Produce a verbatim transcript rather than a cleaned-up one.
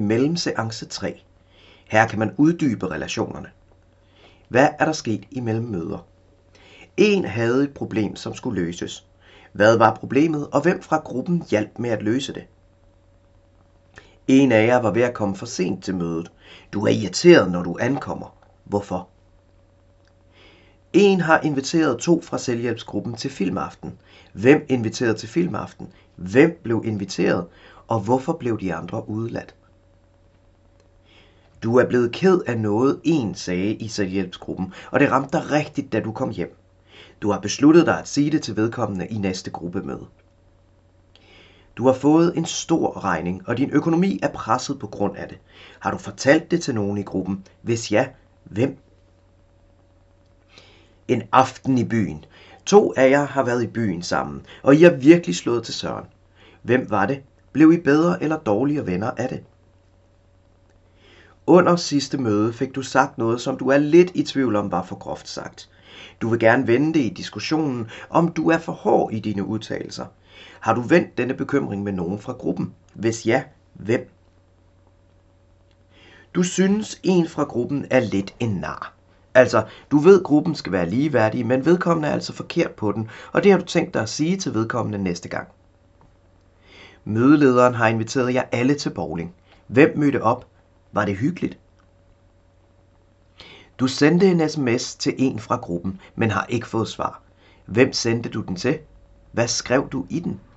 mellemseance tre. Her kan man uddybe relationerne. Hvad er der sket imellem møder? En havde et problem, som skulle løses. Hvad var problemet, og hvem fra gruppen hjalp med at løse det? En af jer var ved at komme for sent til mødet. Du er irriteret, når du ankommer. Hvorfor? En har inviteret to fra selvhjælpsgruppen til filmaften. Hvem inviterede til filmaften? Hvem blev inviteret? Og hvorfor blev de andre udeladt? Du er blevet ked af noget, en sagde i selvhjælpsgruppen, og det ramte dig rigtigt, da du kom hjem. Du har besluttet dig at sige det til vedkommende i næste gruppemøde. Du har fået en stor regning, og din økonomi er presset på grund af det. Har du fortalt det til nogen i gruppen? Hvis ja, hvem? En aften i byen. To af jer har været i byen sammen, og I har virkelig slået til søren. Hvem var det? Blev I bedre eller dårligere venner af det? Under sidste møde fik du sagt noget, som du er lidt i tvivl om var for groft sagt. Du vil gerne vende det i diskussionen, om du er for hård i dine udtalelser. Har du vendt denne bekymring med nogen fra gruppen? Hvis ja, hvem? Du synes, en fra gruppen er lidt en nar. Altså, du ved, gruppen skal være ligeværdig, men vedkommende er altså forkert på den, og det har du tænkt dig at sige til vedkommende næste gang. Mødelederen har inviteret jer alle til bowling. Hvem mødte op? Var det hyggeligt? Du sendte en sms til en fra gruppen, men har ikke fået svar. Hvem sendte du den til? Hvad skrev du i den?